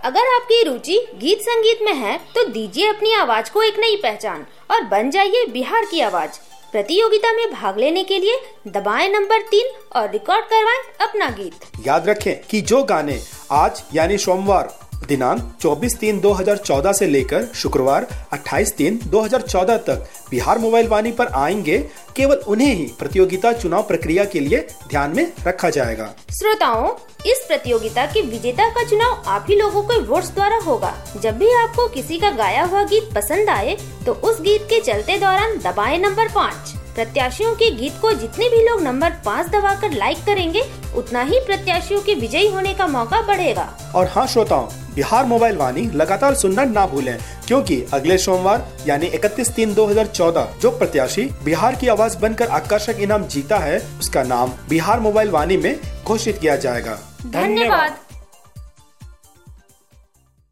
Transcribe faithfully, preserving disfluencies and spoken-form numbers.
अगर आपकी रुचि गीत संगीत में है तो दीजिए अपनी आवाज को एक नई पहचान और बन जाइए बिहार की आवाज। प्रतियोगिता में भाग लेने के लिए दबाएं नंबर तीन और रिकॉर्ड करवाएं अपना गीत। याद रखें कि जो गाने आज यानी सोमवार दिनांक चौबीस तीन दो हजार चौदह से लेकर शुक्रवार अट्ठाईस तीन दो हजार चौदह तक बिहार मोबाइल वाणी पर आएंगे, केवल उन्हें ही प्रतियोगिता चुनाव प्रक्रिया के लिए ध्यान में रखा जाएगा। श्रोताओं, इस प्रतियोगिता के विजेता का चुनाव आप ही लोगों के वोट्स द्वारा होगा। जब भी आपको किसी का गाया हुआ गीत पसंद आए तो उस गीत के चलते दौरान दबाएं नंबर पाँच। प्रत्याशियों के गीत को जितने भी लोग नंबर पाँच दबाकर लाइक करेंगे, उतना ही प्रत्याशियों के विजयी होने का मौका बढ़ेगा। और हाँ श्रोताओं, बिहार मोबाइल वाणी लगातार सुनना ना भूलें, क्योंकि अगले सोमवार यानी इकतीस तीन दो हजार चौदह जो प्रत्याशी बिहार की आवाज बनकर आकर्षक इनाम जीता है, उसका नाम बिहार मोबाइल वाणी में घोषित किया जाएगा। धन्यवाद।